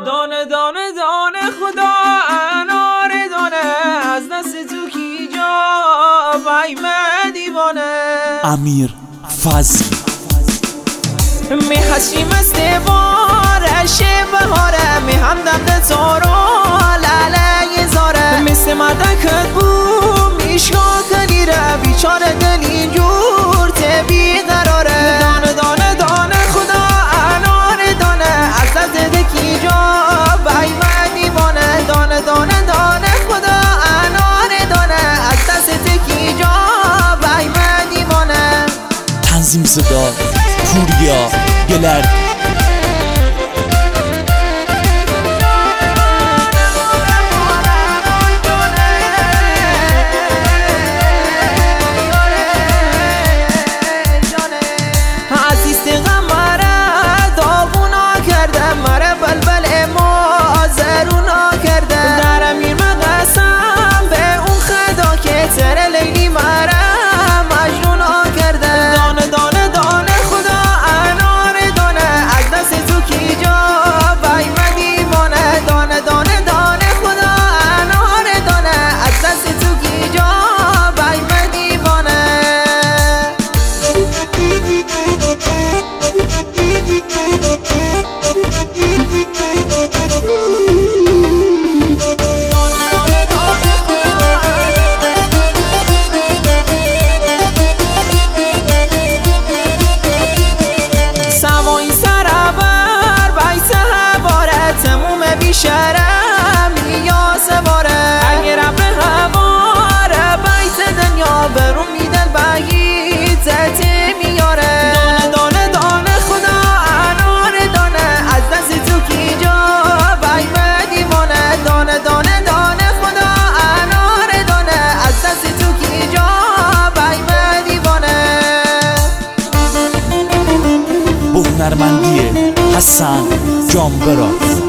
دانه دانه دانه خدا انار دانه از دست تو کی جا بایمه دیوانه امیر فضل می حسیم استوارش بهاره می همدم تارو لاله زاره مثل مدکت بو میشگاه کنیره بیچاره دلی جور تبی قراره دانه دانه دانه خدا انار دانه از دست دکی جا بایمه دیوانه دانه دانه دانه خدا انار دانه از دست دکی جا بایمه دیوانه. تنظیم صدا پوریا گلرد شرم یا سواره اگر ابر هواره بیت دنیا برون میدن بهی تحتی میاره دانه دانه دانه خدا انار دانه از دست تو کی جا بایمه دیوانه دانه دانه دانه خدا انار دانه از دست تو کی جا بایمه دیوانه. هنرمندی حسن جانبرا